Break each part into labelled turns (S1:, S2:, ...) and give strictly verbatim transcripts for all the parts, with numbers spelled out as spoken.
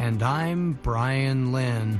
S1: And I'm Brian Lynn.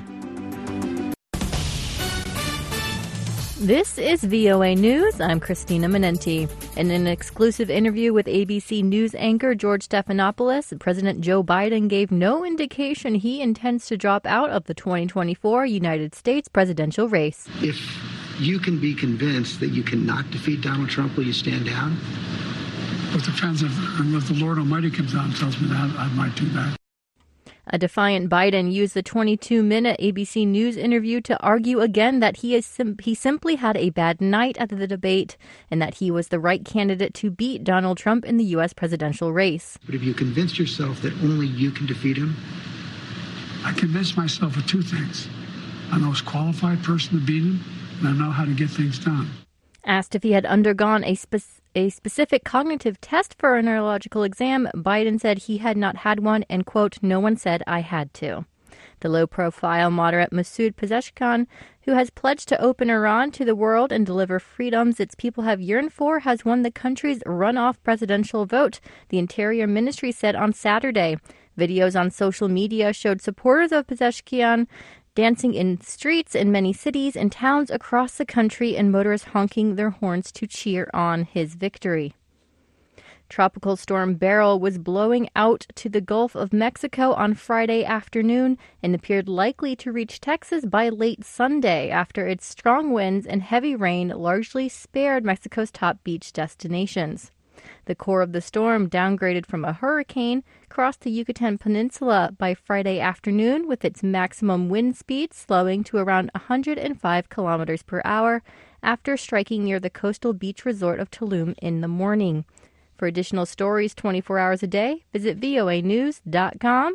S2: This is V O A News. I'm Christina Menenti. In an exclusive interview with A B C News anchor George Stephanopoulos, President Joe Biden gave no indication he intends to drop out of the twenty twenty-four United States presidential race.
S3: If you can be convinced that you cannot defeat Donald Trump, will you stand down?
S4: It depends if, if the Lord Almighty comes out and tells me that, I might do that.
S2: A defiant Biden used the twenty-two minute A B C News interview to argue again that he is sim- he simply had a bad night at the debate and that he was the right candidate to beat Donald Trump in the U S presidential race.
S3: But if you convinced yourself that only you can defeat him?
S4: I convinced myself of two things. I'm the most qualified person to beat him, and I know how to get things done.
S2: Asked if he had undergone a, spe- a specific cognitive test for a neurological exam, Biden said he had not had one and, quote, no one said I had to. The low-profile moderate Masoud Pezeshkian, who has pledged to open Iran to the world and deliver freedoms its people have yearned for, has won the country's runoff presidential vote, the Interior Ministry said on Saturday. Videos on social media showed supporters of Pezeshkian dancing in streets in many cities and towns across the country and motorists honking their horns to cheer on his victory. Tropical storm Beryl was blowing out to the Gulf of Mexico on Friday afternoon and appeared likely to reach Texas by late Sunday after its strong winds and heavy rain largely spared Mexico's top beach destinations. The core of the storm, downgraded from a hurricane, crossed the Yucatan Peninsula by Friday afternoon with its maximum wind speed slowing to around one hundred five kilometers per hour after striking near the coastal beach resort of Tulum in the morning. For additional stories twenty-four hours a day, visit V O A news dot com.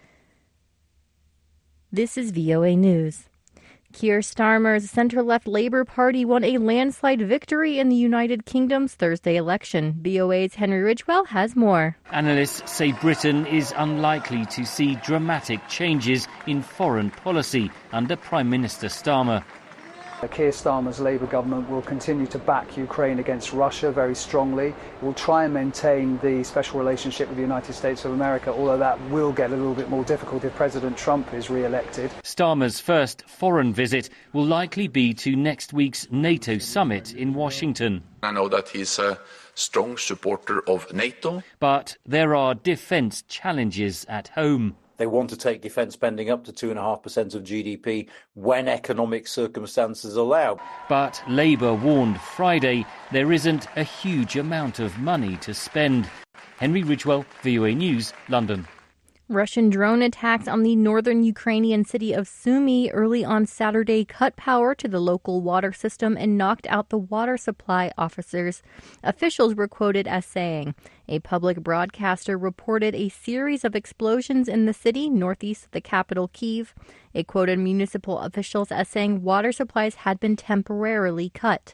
S2: This is V O A News. Keir Starmer's centre-left Labour Party won a landslide victory in the United Kingdom's Thursday election. V O A's Henry Ridgwell has more.
S5: Analysts say Britain is unlikely to see dramatic changes in foreign policy under Prime Minister Starmer.
S6: Keir Starmer's Labour government will continue to back Ukraine against Russia very strongly. It will try and maintain the special relationship with the United States of America, although that will get a little bit more difficult if President Trump is re-elected.
S5: Starmer's first foreign visit will likely be to next week's NATO summit in Washington.
S7: I know that he's a strong supporter of NATO.
S5: But there are defence challenges at home.
S8: They want to take defence spending up to two point five percent of G D P when economic circumstances allow.
S5: But Labour warned Friday there isn't a huge amount of money to spend. Henry Ridgwell, V O A News, London.
S2: Russian drone attacks on the northern Ukrainian city of Sumy early on Saturday cut power to the local water system and knocked out the water supply officers. Officials were quoted as saying, a public broadcaster reported a series of explosions in the city northeast of the capital, Kyiv. It quoted municipal officials as saying water supplies had been temporarily cut.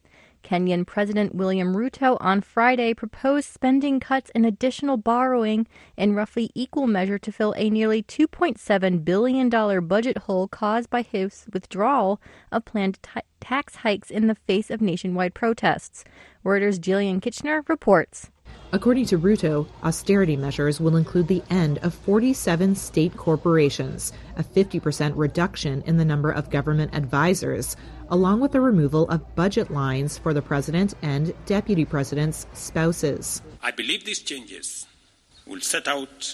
S2: Kenyan President William Ruto on Friday proposed spending cuts and additional borrowing in roughly equal measure to fill a nearly two point seven billion dollars budget hole caused by his withdrawal of planned t- tax hikes in the face of nationwide protests. Reuters' Jillian Kitchener reports.
S9: According to Ruto, austerity measures will include the end of forty-seven state corporations, a fifty percent reduction in the number of government advisors, along with the removal of budget lines for the president and deputy president's spouses.
S10: I believe these changes will set out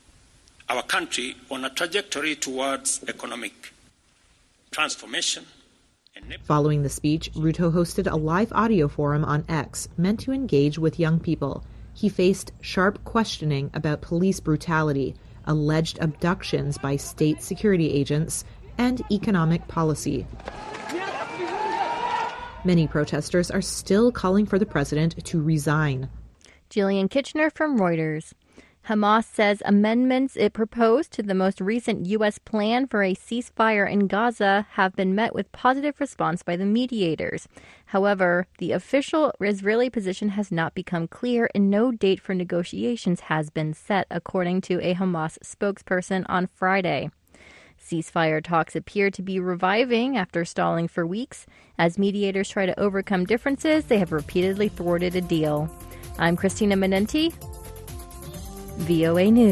S10: our country on a trajectory towards economic transformation.
S9: Following the speech, Ruto hosted a live audio forum on X meant to engage with young people. He faced sharp questioning about police brutality, alleged abductions by state security agents, and economic policy. Many protesters are still calling for the president to resign.
S2: Jillian Kitchener from Reuters. Hamas says amendments it proposed to the most recent U S plan for a ceasefire in Gaza have been met with positive response by the mediators. However, the official Israeli position has not become clear and no date for negotiations has been set, according to a Hamas spokesperson on Friday. Ceasefire talks appear to be reviving after stalling for weeks. As mediators try to overcome differences, they have repeatedly thwarted a deal. I'm Christina Menenti, V O A News.